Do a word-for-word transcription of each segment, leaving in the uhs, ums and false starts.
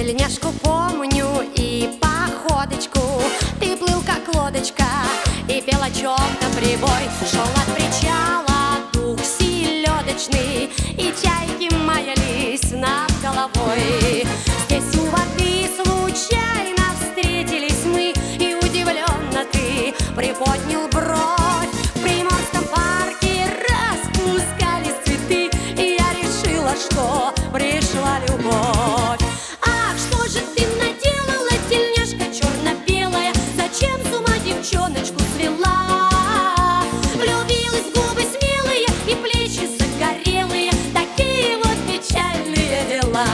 Тельняшку помню и походочку. Ты плыл как лодочка и пел о чем-то прибой. Шел от причала дух селедочный, и чайки маялись над головой. Здесь у воды случайно встретились мы, и удивленно ты приподнял бровь. В Приморском парке распускались цветы, и я решила, что пришла любовь. Ах, что же ты наделала, тельняшка черно-белая? Зачем с ума девчоночку свела? Влюбилась в губы смелые и плечи загорелые, такие вот печальные дела.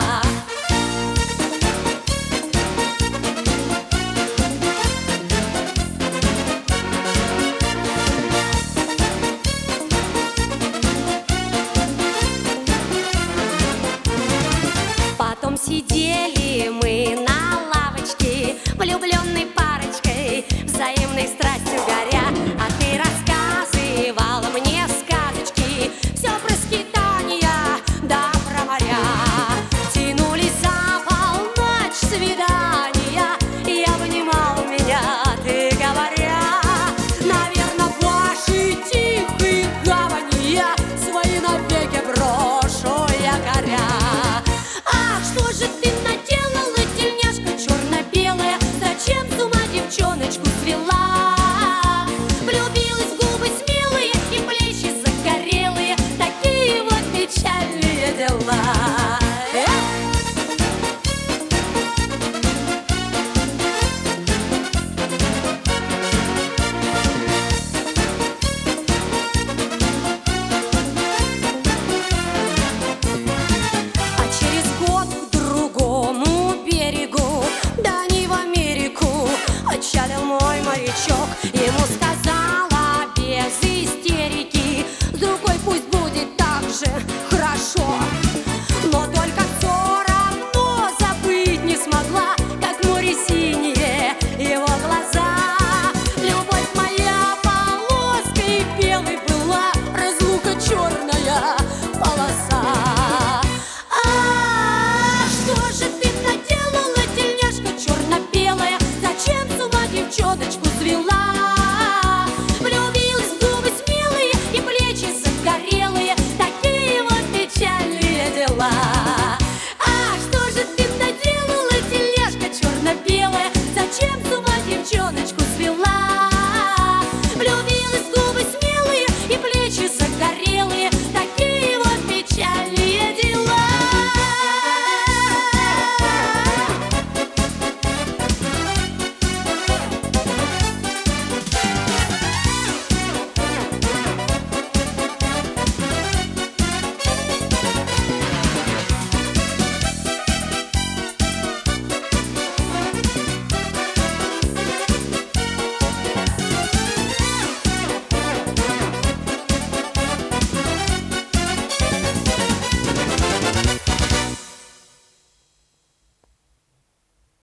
Потом сидели мы на лавочке, влюбленной парочкой, взаимной страстью горя.